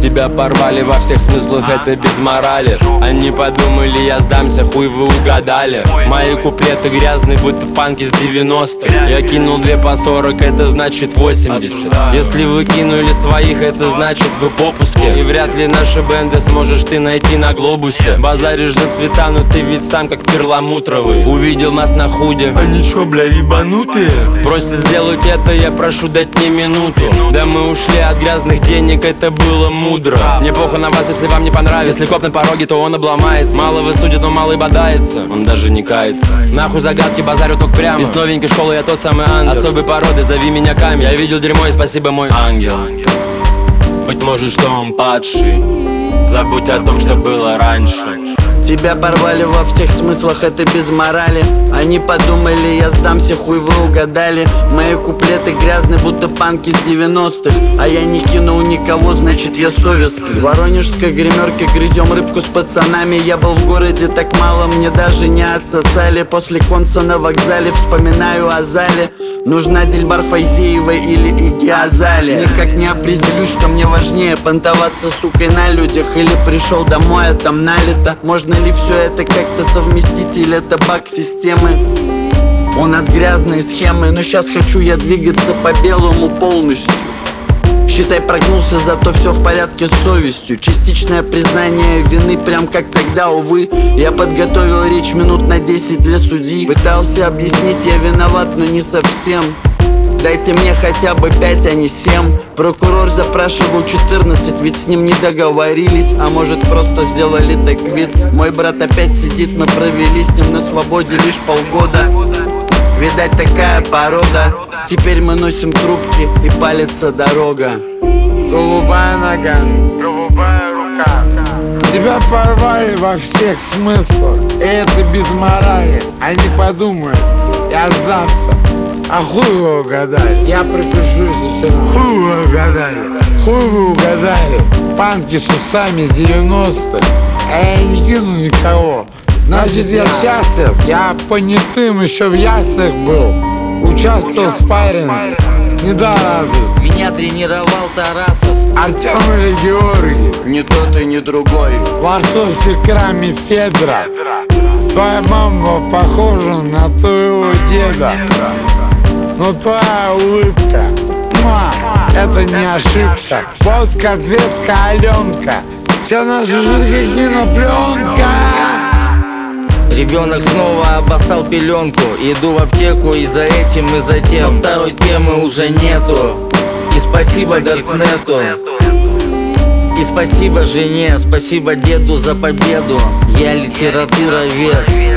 Тебя порвали во всех смыслах, это без морали. Они подумали, я сдамся, хуй вы угадали. Мои куплеты грязные, будто панки с 90-х. Я кинул 2 по 40, это значит 80. Если вы кинули своих, это значит вы в попуске. И вряд ли наши бенды сможешь ты найти на глобусе. Базаришь за цвета, но ты ведь сам как перламутровый. Увидел нас на худе, они чё, бля, ебанутые? Просят сделать это, я прошу дать мне минуту. Да мы ушли от грязных денег, это было мудро. Мне похуй на вас, если вам не понравится. Если коп на пороге, то он обломается. Малого судит, но малый бодается, он даже не кается. Нахуй загадки, базарю только прямо. Из новенькой школы я тот самый ангел. Особой породы, зови меня Камень. Я видел дерьмо и спасибо, мой ангел. Быть может, что он падший. Забудь о том, что было раньше. Тебя порвали во всех смыслах, это без морали. Они подумали, я сдамся, хуй вы угадали. Мои куплеты грязные, будто панки с 90-х. А я не кинул никого, значит я совестный. В воронежской гримерке грызем рыбку с пацанами. Я был в городе так мало, мне даже не отсосали. После конца на вокзале вспоминаю о зале. Нужна Дильбар Файзеева или Игги Азалия. Никак не определюсь, что мне важнее: понтоваться сукой на людях или пришел домой, а там налито. Можно ли все это как-то совместить, или это баг системы? У нас грязные схемы, но сейчас хочу я двигаться по белому полностью. Считай, прогнулся, зато все в порядке с совестью. Частичное признание вины, прям как тогда, увы. Я подготовил речь минут на 10 для судьи. Пытался объяснить, я виноват, но не совсем. Дайте мне хотя бы 5, а не 7. Прокурор запрашивал 14, ведь с ним не договорились. А может просто сделали так вид. Мой брат опять сидит, мы провели с ним на свободе лишь полгода. Видать, такая порода. Теперь мы носим трубки и палится дорога. Голубая нога, голубая рука. Тебя порвали во всех смыслах, и это без морали. Они подумают, я сдамся, а хуй вы угадали. Я пропишу сейчас. Хуй вы угадали, хуй вы угадали. Панки с усами с 90-х, а я не кину никого. Значит, я счастлив, я понятым еще в яслях был. Участвовал в спарринге, не до разу. Меня тренировал Тарасов, Артем или Георгий, ни тот и ни другой. лосось в краме Федора. Твоя мама похожа на твоего деда. Но твоя улыбка, это не ошибка. Вот конфетка Аленка, вся наша жизнь как кинопленка. ребенок снова обоссал пеленку. Иду в аптеку и за этим, и за тем. Но второй темы уже нету. И спасибо Даркнету. И спасибо жене, спасибо деду за победу. Я литературовед.